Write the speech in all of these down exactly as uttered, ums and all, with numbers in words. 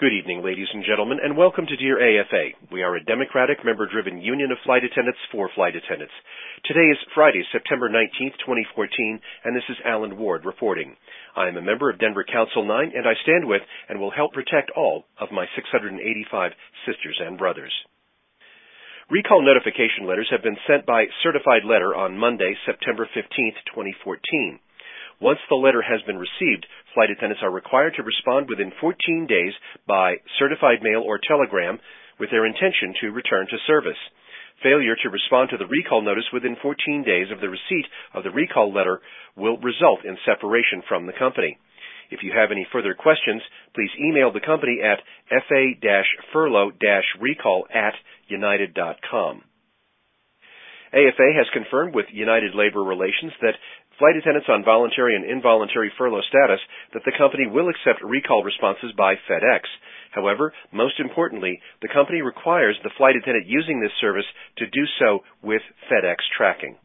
Good evening, ladies and gentlemen, and welcome to Dear A F A. We are a democratic, member-driven union of flight attendants for flight attendants. Today is Friday, September nineteenth, twenty fourteen, and this is Alan Ward reporting. I am a member of Denver Council nine, and I stand with and will help protect all of my six hundred eighty-five sisters and brothers. Recall notification letters have been sent by certified letter on Monday, September fifteenth, twenty fourteen. Once the letter has been received, flight attendants are required to respond within fourteen days by certified mail or telegram with their intention to return to service. Failure to respond to the recall notice within fourteen days of the receipt of the recall letter will result in separation from the company. If you have any further questions, please email the company at f a dash furlough dash recall at united dot com. A F A has confirmed with United Labor Relations that flight attendants on voluntary and involuntary furlough status that the company will accept recall responses by FedEx. However, most importantly, the company requires the flight attendant using this service to do so with FedEx tracking.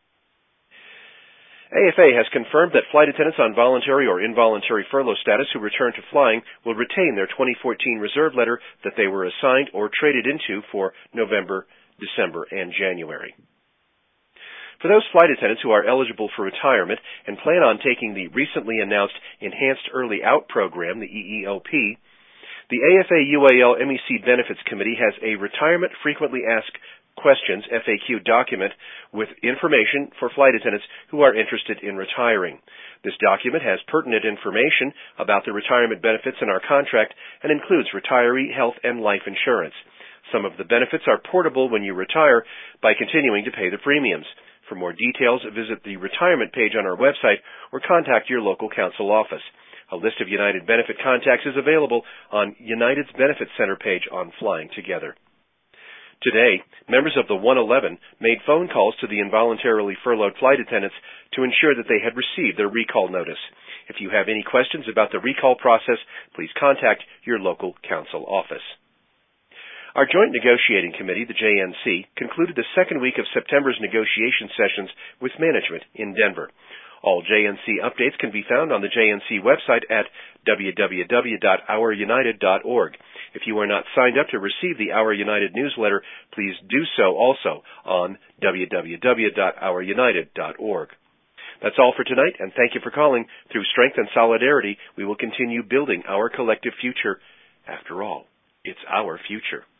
A F A has confirmed that flight attendants on voluntary or involuntary furlough status who return to flying will retain their twenty fourteen reserve letter that they were assigned or traded into for November, December, and January. For those flight attendants who are eligible for retirement and plan on taking the recently announced Enhanced Early Out Program, the E E O P, the A F A U A L M E C Benefits Committee has a Retirement Frequently Asked Questions F A Q document with information for flight attendants who are interested in retiring. This document has pertinent information about the retirement benefits in our contract and includes retiree health and life insurance. Some of the benefits are portable when you retire by continuing to pay the premiums. For more details, visit the retirement page on our website or contact your local council office. A list of United benefit contacts is available on United's Benefit Center page on Flying Together. Today, members of the one eleven made phone calls to the involuntarily furloughed flight attendants to ensure that they had received their recall notice. If you have any questions about the recall process, please contact your local council office. Our Joint Negotiating Committee, the J N C, concluded the second week of September's negotiation sessions with management in Denver. All J N C updates can be found on the J N C website at w w w dot our united dot org. If you are not signed up to receive the Our United newsletter, please do so also on w w w dot our united dot org. That's all for tonight, and thank you for calling. Through strength and solidarity, we will continue building our collective future. After all, it's our future.